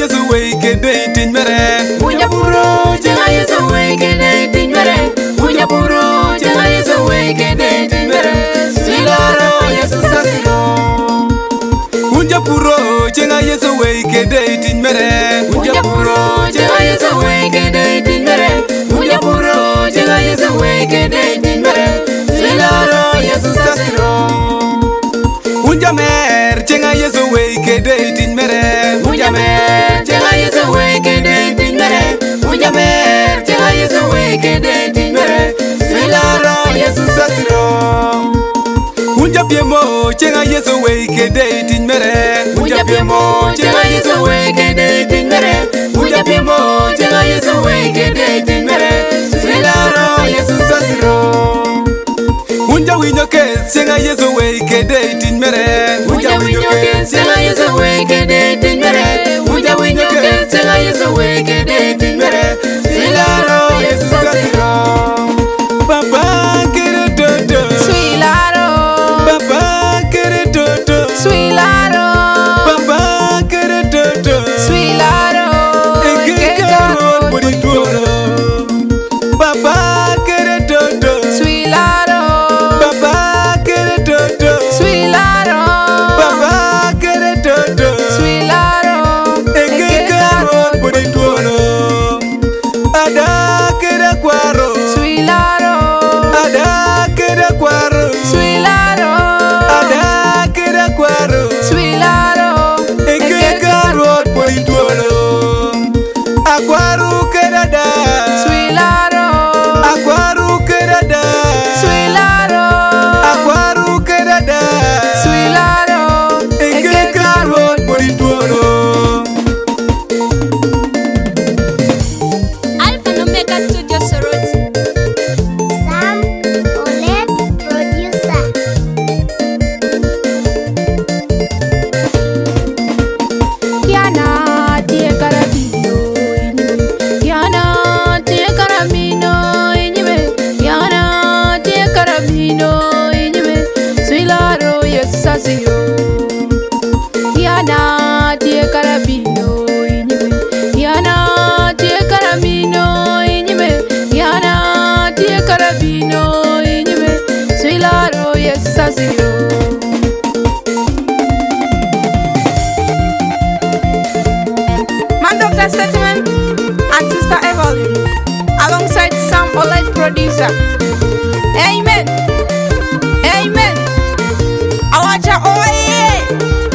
yesu weke dating mere. Unja puro chenga yesu weke dating mere. Unja puro chenga yesu weke dating mere. Swilaro yesu sasiro. Unja puro chenga yesu weke dating mere. Unja puro chenga yesu weke dating mere. Unja puro chenga yesu weke dating mere. Swilaro yesu sasiro. Unja mer chenga yesu weke dating mere. Unja mer chenga yesu weke dating mere. Unja mer chenga yesu weke dating mere. Swilaro yesu sasiro. Unja piemo chenga yesu weke dating mere. Unja piemo chenga yesu weke dating mere. Unja piemo chenga yesu weke dating mere. Swilaro yesu sasiro. Unja winyo kes chenga yesu weke dating mere. Unja winyo kes chenga yesu weke dating mere. Unja winyo kes chenga yesu weke dating mere. Swilaro yesu sasiro. Papa kere toto. Swilaro. Papa kere toto. Swilaro. Papa kere toto. Swilaro. Eke karo bodi tuoro. Papa kere toto. Swilaro. Papa kere toto. Swilaro. Papa kere toto. Swilaro. Eke karo bodi tuoro. Ada kere kwaro. Swilaro. Ada kere kwaro. Swilaro. Ada kere kwaro. Swilaro. Eke karo bodi tuoro. Akwaru kere da. Swilaro. Akwaru kere da. Swilaro. Akwaru kere da. Swilaro. Eke karo bodi tuoro. Alpha and Omega Studio Soroti. Sam Olet producer. Kiana tie karabino inyime. Kiana tie karabino inyime. Kiana tie karabino inyime. Swilaro yesu sasiro. Kiana tie karabino inyime. Kiana tie karabino inyime. Kiana tie karabino inyime. Swilaro yesu sasiro. Man Dr. Settlement and Sister Evelyn alongside Sam Olet producer. Amen. Amen. Awacha oye.